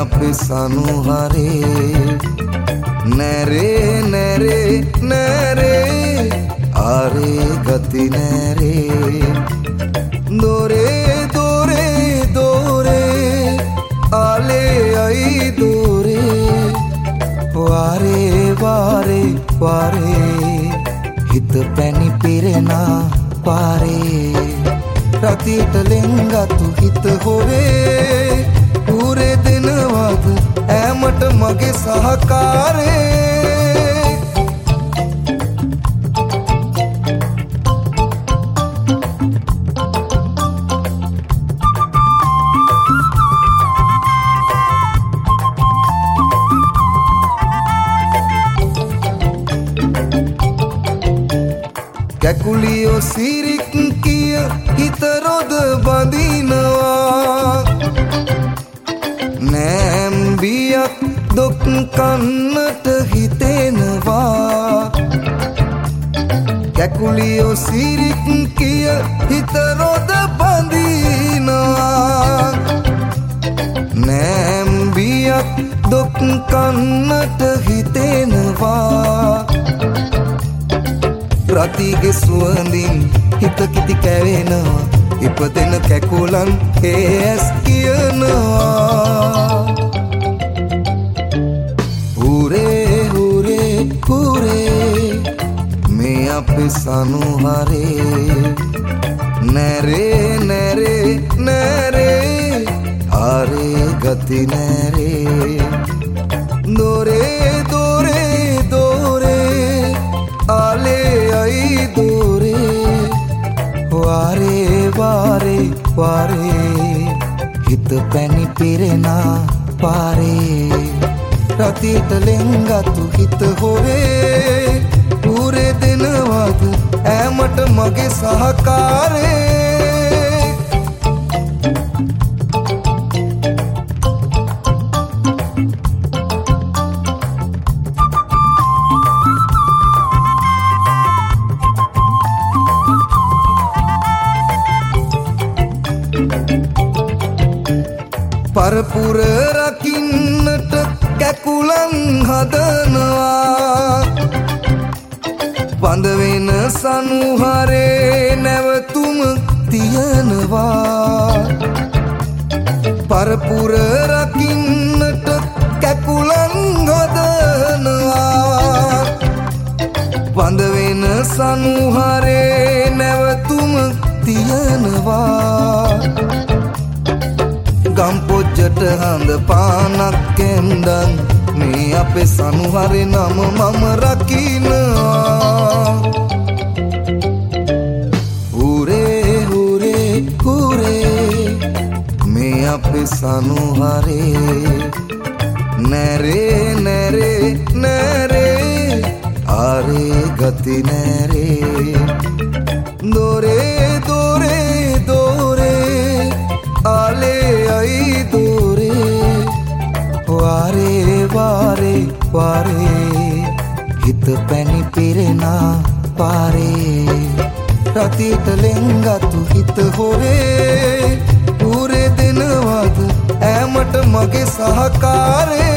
අපේ සනුහරේ නැරේ නැරේ නැරේ ආරේ ගති නැරේ දොරේ දොරේ දොරේ ආලේ අයි දොරේ වාරේ වාරේ වාරේ හිත පැණි පිරෙනා පාරේ රතියට ලෙන්ගතු හිත හොරේ ඌරේ දෙනවද ඈමට මගේ සහකාරේ කැකුලියෝ සිරික් කිය හිත රොද බඳිනවා නෑම්බියක් දුක් කන්නට හිතෙනවා කැකුලියෝ සිරික් කිය හිත රොද බඳිනවා නෑම්බියක් දුක් කන්නට හිතෙනවා රතිගේ සුවඳින් හිත කිති කැවෙනවා ඉපදෙන කැකුලන් ඇස් කියනවා හුරේ හුරේ හුරේ මේ අපේ සනුහරේ නැරේ නැරේ නැරේ ආරේ ගති නැරේ දොරේ දොරේ දොරේ ආලේ අයි දොරේ වාරේ වාරේ වාරේ හිත පැණි පිරෙනා පාරේ රතියට ලෙන්ගතු හිත හොරේ ඌරේ දෙනවද ඈමට මගේ සහකාරේ පරපුර රකින්නට කැකුලන් හදනවා වඳ වෙන සනුහරේ නැවතුම තියනවා පරපුර රකින්නට කැකුලන් හදනවා වඳ වෙන සනුහරේ නැවතුම තියනවා ගම්පොච්චට හඳ පානක් එන්දන් මේ අපේ සනුහරේ නම මම රකින්නවා හුරේ හුරේ හුරේ මේ අපේ සනුහරේ නැරේ නැරේ නැරේ ආරේ ගති නැරේ දොරේ දොරේ දොරේ ආලේ අයි දොරේ වාරේ වාරේ වාරේ හිත පැණි පිරෙනා පාරේ රතියට ලෙන්ගතු හිත හොරේ ඌරේ දෙනවද ඈමට මගේ සහකාරේ